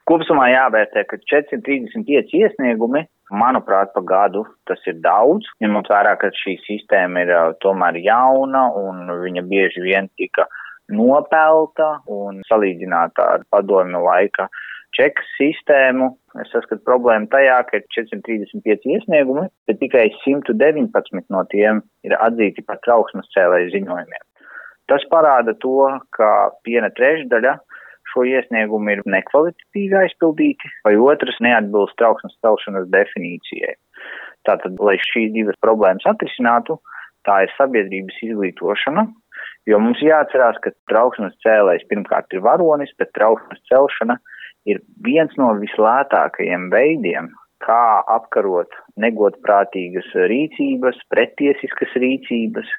Kopumā jāvērtē, ka 435 iesniegumi, manuprāt, pa gadu tas ir daudz, ņemot vērā, ka šī sistēma ir tomēr jauna un viņa bieži vien tika nopelta un salīdzināta ar padomju laika čekas sistēmu. Es saskatu problēmu tajā, ka ir 435 iesniegumi, bet tikai 119 no tiem ir atzīti par trauksmes cēlēju ziņojumiem. Tas parāda to, ka viena trešdaļa šo iesniegumu ir nekvalitatīvi aizpildīti, vai otrs neatbilst trauksmes celšanas definīcijai. Tātad, lai šīs divas problēmas atrisinātu, tā ir sabiedrības izglītošana, jo mums jāatcerās, ka trauksmes cēlējs pirmkārt ir varonis, bet trauksmes celšana ir viens no vislētākajiem veidiem, kā apkarot negodprātīgas rīcības, pretiesiskas rīcības,